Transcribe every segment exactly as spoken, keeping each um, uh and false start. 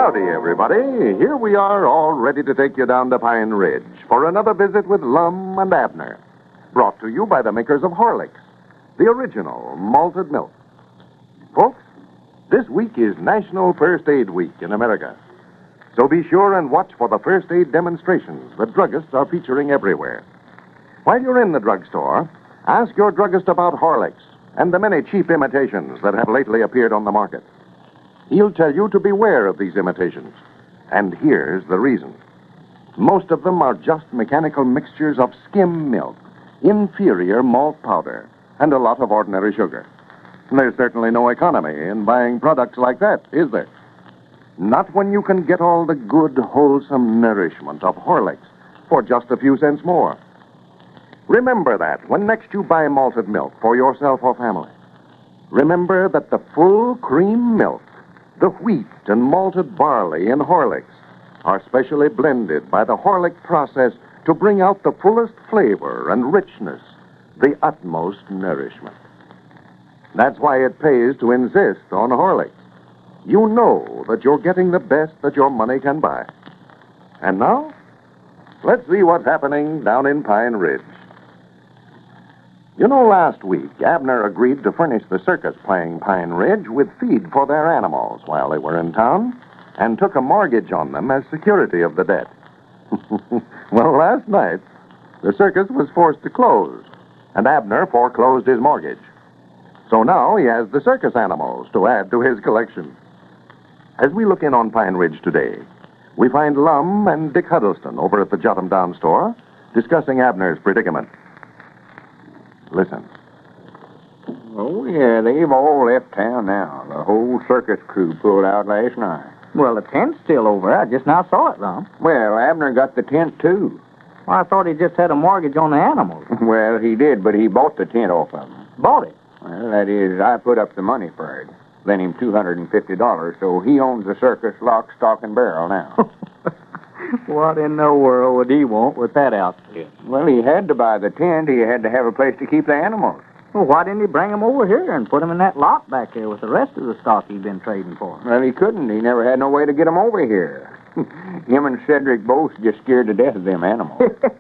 Howdy, everybody. Here we are, all ready to take you down to Pine Ridge for another visit with Lum and Abner. Brought to you by the makers of Horlicks, the original malted milk. Folks, this week is National First Aid Week in America. So be sure and watch for the first aid demonstrations that druggists are featuring everywhere. While you're in the drugstore, ask your druggist about Horlicks and the many cheap imitations that have lately appeared on the market. He'll tell you to beware of these imitations. And here's the reason. Most of them are just mechanical mixtures of skim milk, inferior malt powder, and a lot of ordinary sugar. There's certainly no economy in buying products like that, is there? Not when you can get all the good, wholesome nourishment of Horlicks for just a few cents more. Remember that when next you buy malted milk for yourself or family. Remember that the full cream milk, the wheat and malted barley in Horlicks are specially blended by the Horlick process to bring out the fullest flavor and richness, the utmost nourishment. That's why it pays to insist on Horlicks. You know that you're getting the best that your money can buy. And now, let's see what's happening down in Pine Ridge. You know, last week, Abner agreed to furnish the circus playing Pine Ridge with feed for their animals while they were in town and took a mortgage on them as security of the debt. Well, last night, the circus was forced to close, and Abner foreclosed his mortgage. So now he has the circus animals to add to his collection. As we look in on Pine Ridge today, we find Lum and Dick Huddleston over at the Jotham Down store discussing Abner's predicament. Listen. Oh, yeah, they've all left town now. The whole circus crew pulled out last night. Well, the tent's still over. I just now saw it, Lum. Well, Abner got the tent, too. Well, I thought he just had a mortgage on the animals. Well, he did, but he bought the tent off of them. Bought it? Well, that is, I put up the money for it. Lent him two hundred fifty dollars, so he owns the circus lock, stock, and barrel now. What in the world would he want with that outfit? Well, he had to buy the tent. He had to have a place to keep the animals. Well, why didn't he bring them over here and put them in that lot back there with the rest of the stock he'd been trading for? Well, he couldn't. He never had no way to get them over here. Him and Cedric both just scared to death of them animals.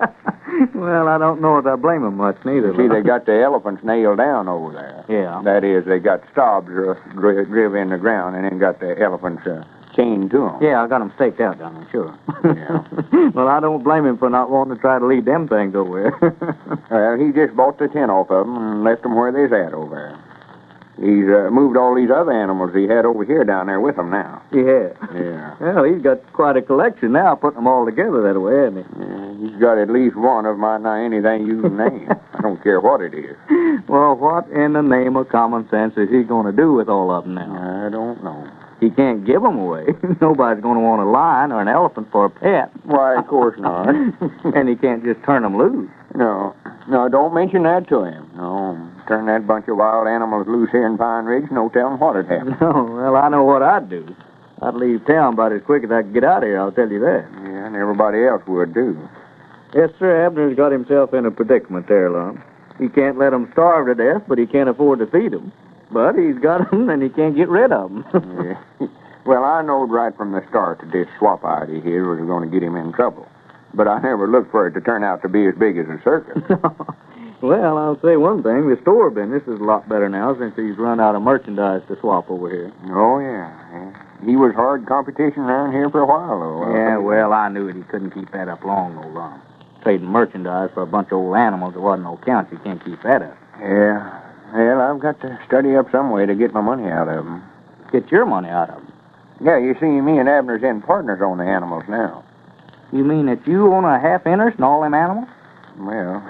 Well, I don't know if I blame them much, neither. See, they got the elephants nailed down over there. Yeah. That is, they got stabs uh, dri- driven in the ground and then got the elephants uh, chained to them. Yeah, I got them staked out down there, sure. Yeah. Well, I don't blame him for not wanting to try to lead them things over there. Well, he just bought the tent off of them and left them where they's at over there. He's uh, moved all these other animals he had over here down there with him now. Yeah. Yeah. Well, he's got quite a collection now, putting them all together that way, hasn't he? Yeah, he's got at least one of my now anything you can name. I don't care what it is. Well, what in the name of common sense is he going to do with all of them now? I don't know. He can't give them away. Nobody's going to want a lion or an elephant for a pet. Why, of course not. And he can't just turn them loose. No. No, don't mention that to him. No. Turn that bunch of wild animals loose here in Pine Ridge, no telling what'd happen. No, well, I know what I'd do. I'd leave town about as quick as I could get out of here, I'll tell you that. Yeah, and everybody else would, too. Yes, sir, Abner's got himself in a predicament there, Lum. He can't let them starve to death, but he can't afford to feed them. But he's got them, and he can't get rid of them. Yeah. Well, I knowed right from the start that this swap idea here was going to get him in trouble. But I never looked for it to turn out to be as big as a circus. Well, I'll say one thing. The store business is a lot better now since he's run out of merchandise to swap over here. Oh, yeah. yeah. He was hard competition around here for a while, though. Yeah, well, I knew it. He couldn't keep that up long, no long. Trading merchandise for a bunch of old animals that wasn't no count. You can't keep that up. Yeah. Well, I've got to study up some way to get my money out of them. Get your money out of them? Yeah, you see, me and Abner's in partners on the animals now. You mean that you own a half interest in all them animals? Well,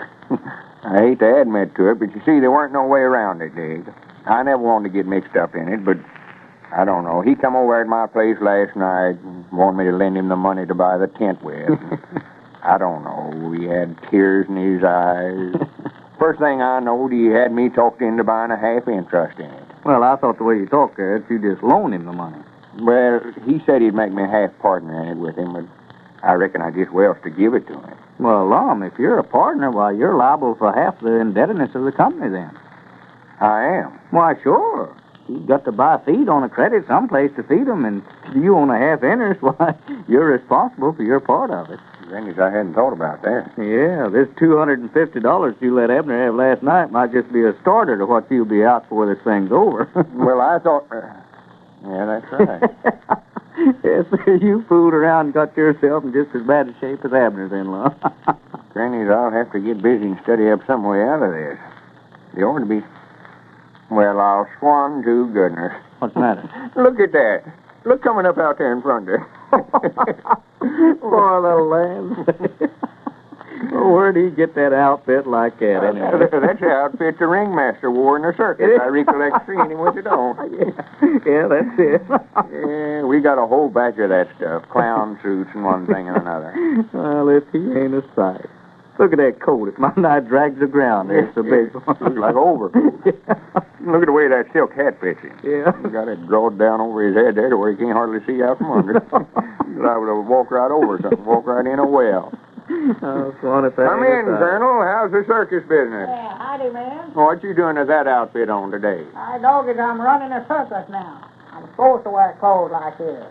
I hate to admit to it, but you see, there weren't no way around it, Dig. I never wanted to get mixed up in it, but I don't know. He come over at my place last night and wanted me to lend him the money to buy the tent with. I don't know. He had tears in his eyes. First thing I knowed, he had me talked into buying a half interest in it. Well, I thought the way you talked there, that you just loaned him the money. Well, he said he'd make me a half partner in it with him, but I reckon I just well to give it to him. Well, Lum, if you're a partner, why, you're liable for half the indebtedness of the company then. I am. Why, sure. You got to buy feed on a credit someplace to feed 'em, and you own a half interest, why, you're responsible for your part of it. Thing is, I hadn't thought about that. Yeah, this two hundred fifty dollars you let Abner have last night might just be a starter to what you'll be out for this thing's over. Well, I thought... Uh, yeah, that's right. Yes, sir, you fooled around and got yourself in just as bad a shape as Abner's in-law. Granny, I'll have to get busy and study up some way out of this. They ought to be... Well, I'll swan to goodness. What's the matter? Look at that. Look coming up out there in front there. Poor little lamb. Well, where'd he get that outfit like that, anyway? That's the outfit the ringmaster wore in the circus. I recollect seeing him with it on. Yeah, yeah, that's it. Yeah, we got a whole batch of that stuff. Clown suits and one thing and another. Well, if he ain't a sight. Look at that coat. If my knife drags the ground, there's the big one. Looks like overcoat. Yeah. Look at the way that silk hat fits him. Yeah. He got it drawed down over his head there to where he can't hardly see out from under. I would have walked right over something, walk right in a well. Oh, Swan, if that Come ain't in, a sight. Colonel. How's the circus business? Yeah, howdy, man. What you doing with that outfit on today? I dog it, I'm running a circus now. I'm supposed to wear clothes like this.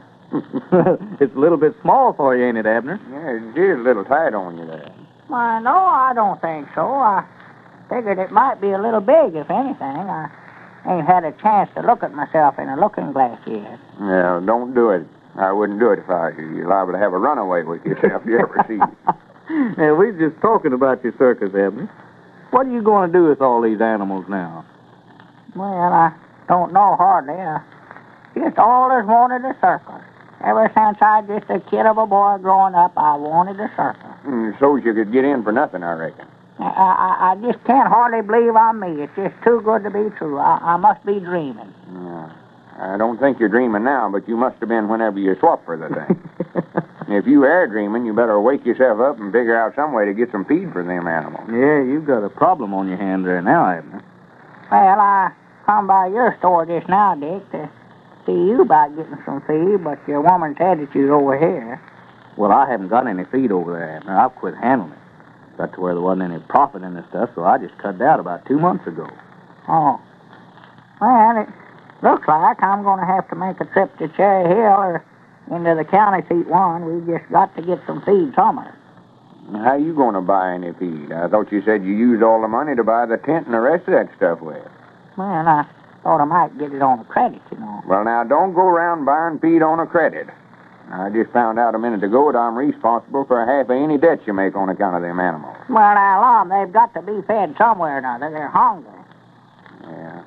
It's a little bit small for you, ain't it, Abner? Yeah, it is a little tight on you there. Why, no, I don't think so. I figured it might be a little big, if anything. I ain't had a chance to look at myself in a looking glass yet. Yeah, don't do it. I wouldn't do it if I was you. You're liable to have a runaway with yourself if you ever see it. Yeah, we was just talking about your circus, Abner. What are you going to do with all these animals now? Well, I don't know hardly. I just always wanted a circus. Ever since I was just a kid of a boy growing up, I wanted a circus. Mm, so you could get in for nothing, I reckon. I, I, I just can't hardly believe I'm me. It's just too good to be true. I, I must be dreaming. Yeah. I don't think you're dreaming now, but you must have been whenever you swapped for the thing. If you are dreaming, you better wake yourself up and figure out some way to get some feed for them animals. Yeah, you've got a problem on your hands there now, Abner. Well, I come by your store just now, Dick, to see you about getting some feed, but your woman said that you're over here. Well, I haven't got any feed over there, Abner. I've quit handling it. Got to where there wasn't any profit in this stuff, so I just cut it out about two months ago. Oh. Well, it looks like I'm going to have to make a trip to Cherry Hill or into the county seat one. We just got to get some feed somewhere. How you going to buy any feed? I thought you said you used all the money to buy the tent and the rest of that stuff with. Well, I thought I might get it on a credit, you know. Well, now, don't go around buying feed on a credit. I just found out a minute ago that I'm responsible for half of any debts you make on account of them animals. Well, now, Lom, they've got to be fed somewhere or another. They're hungry. Yeah.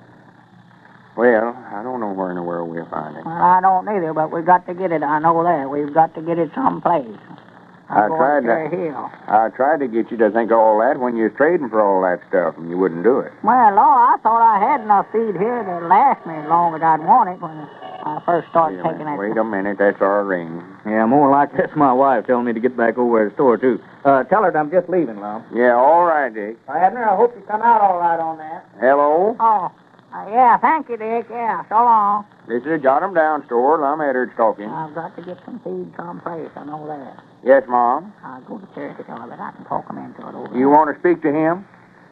Well, I don't know where in the world we'll find it. Well, I don't either, but we've got to get it. I know that. We've got to get it someplace. I I'm going tried to to- Cherry Hill. I tried to get you to think of all that when you was trading for all that stuff, and you wouldn't do it. Well, Lord, I thought I had enough feed here to last me as long as I'd want it when I first started Wait a taking minute, that. wait a minute, that's our ring. Yeah, more like that's my wife telling me to get back over to the store, too. Uh, tell her that I'm just leaving, Lom. Yeah, all right, Dick. Abner, I hope you come out all right on that. Hello? Oh, uh, yeah, thank you, Dick. Yeah, so long. This is a Jot 'em Down store. I'm Edwards talking. I've got to get some feed someplace. I know that. Yes, Mom? I'll go to Cherry Hill, but I can talk him into it over You want to speak to him?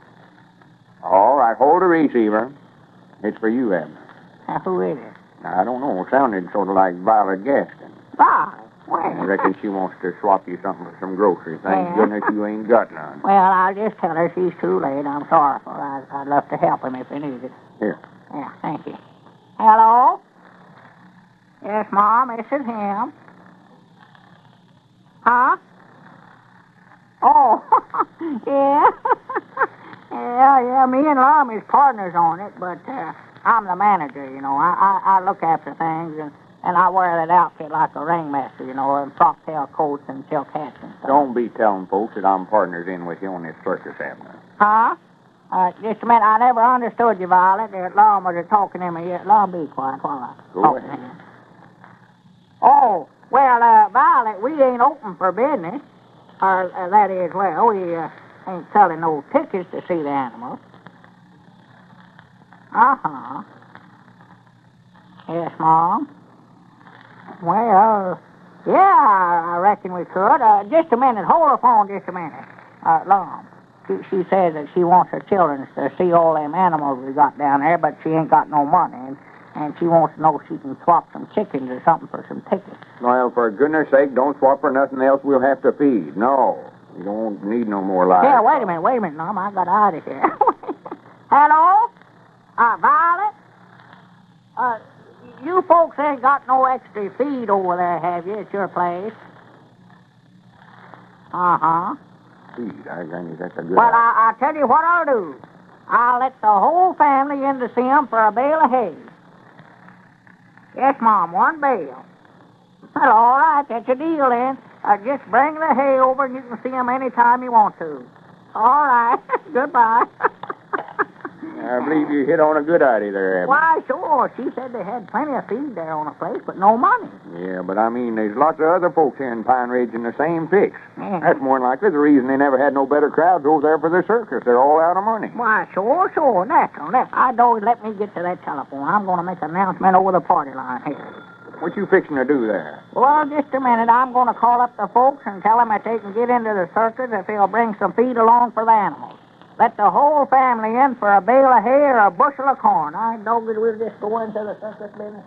All right, hold the receiver. It's for you, Abner. there. Who is it? I don't know. It sounded sort of like Violet Gaston. Bye. I Well, reckon she wants to swap you something for some groceries. Thank Yeah. goodness you ain't got none. well, I'll just tell her she's too late. I'm sorry for her. I'd, I'd love to help him if he needed. Here. Yeah, thank you. Hello? Yes, Mom, this is him. Huh? Oh, yeah. yeah, yeah, me and Lum is partners on it, but uh, I'm the manager, you know. I, I, I look after things, and, and I wear that outfit like a ringmaster, you know, and frock tail coats and silk hats and stuff. Don't be telling folks that I'm partners in with you on this circus, Abner. Huh? Uh, just a minute, I never understood you, Violet. Uh, Lum was talking to me. Yeah, Lum, be quiet while I Go talk ahead. to him. Oh, well, uh, Violet, we ain't open for business. Or, uh, that is, well, we uh, ain't selling no tickets to see the animals. Uh-huh. Yes, Mom. Well, yeah, I I reckon we could. Uh, just a minute. Hold the phone just a minute. Uh, Lum. She, she says that she wants her children to see all them animals we got down there, but she ain't got no money. And and she wants to know if she can swap some chickens or something for some tickets. Well, for goodness sake, don't swap for nothing else we'll have to feed. No, you don't need no more live. Yeah, wait a minute, wait a minute, Mom. I got out of here. Hello? Uh, Violet? Uh, you folks ain't got no extra feed over there, have you, at your place? Uh-huh. Feed, I granny, that's a good Well, idea. I, I'll tell you what I'll do. I'll let the whole family in to see 'em for a bale of hay. Yes, Mom, one bale. Well, all right, that's a deal then. Uh, just bring the hay over and you can see 'em any time you want to. All right. Goodbye. I believe you hit on a good idea there, Abner. Why, sure. She said they had plenty of feed there on the place, but no money. Yeah, but I mean, there's lots of other folks here in Pine Ridge in the same fix. Yeah. That's more than likely the reason they never had no better crowds over there for the circus. They're all out of money. Why, sure, sure. Natural, natural. I know. Let me get to that telephone. I'm going to make an announcement over the party line here. What you fixing to do there? Well, just a minute. I'm going to call up the folks and tell them that they can get into the circus if they'll bring some feed along for the animals. Let the whole family in for a bale of hay or a bushel of corn. I know that we'll just go into the circus business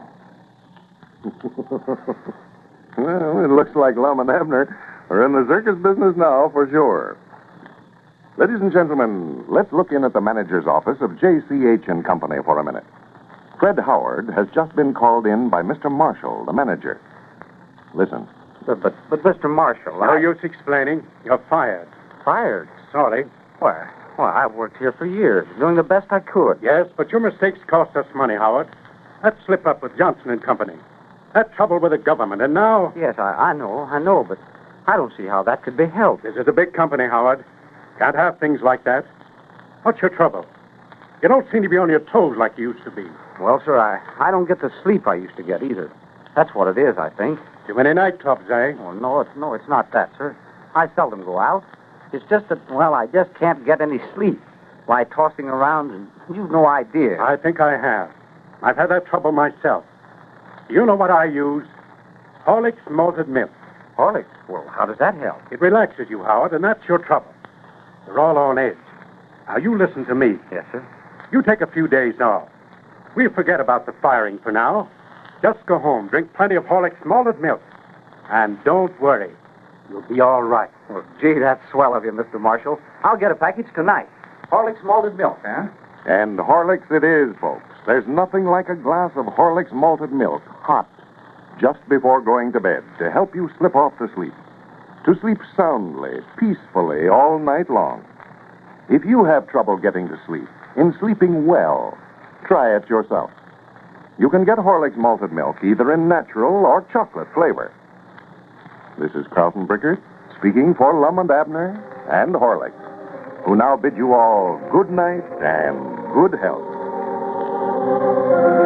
ourselves. Well, it looks like Lum and Abner are in the circus business now, for sure. Ladies and gentlemen, let's look in at the manager's office of J C H and Company for a minute. Fred Howard has just been called in by Mister Marshall, the manager. Listen. But, but, but Mister Marshall, No I... use explaining. You're fired. Fired? Sorry. Why? Why, I've worked here for years, doing the best I could. Yes, but your mistakes cost us money, Howard. That slip up with Johnson and Company. That trouble with the government, and now... Yes, I, I know, I know, but I don't see how that could be helped. This is a big company, Howard. Can't have things like that. What's your trouble? You don't seem to be on your toes like you used to be. Well, sir, I, I don't get the sleep I used to get either. That's what it is, I think. Too many nightclubs, eh? Oh, no, it's, no, it's not that, sir. I seldom go out. It's just that, well, I just can't get any sleep. Why, tossing around, and you've no idea. I think I have. I've had that trouble myself. You know what I use? Horlicks malted milk. Horlicks? Well, how does that help? It relaxes you, Howard, and that's your trouble. You're all on edge. Now, you listen to me. Yes, sir. You take a few days off. We'll forget about the firing for now. Just go home, drink plenty of Horlicks malted milk. And don't worry. You'll be all right. Well, gee, that's swell of you, Mister Marshall. I'll get a package tonight. Horlicks malted milk, huh? And Horlicks it is, folks. There's nothing like a glass of Horlicks malted milk, hot, just before going to bed, to help you slip off to sleep. To sleep soundly, peacefully, all night long. If you have trouble getting to sleep, in sleeping well, try it yourself. You can get Horlicks malted milk either in natural or chocolate flavor. This is Carlton Brickert speaking for Lum and Abner and Horlicks, who now bid you all good night and good health.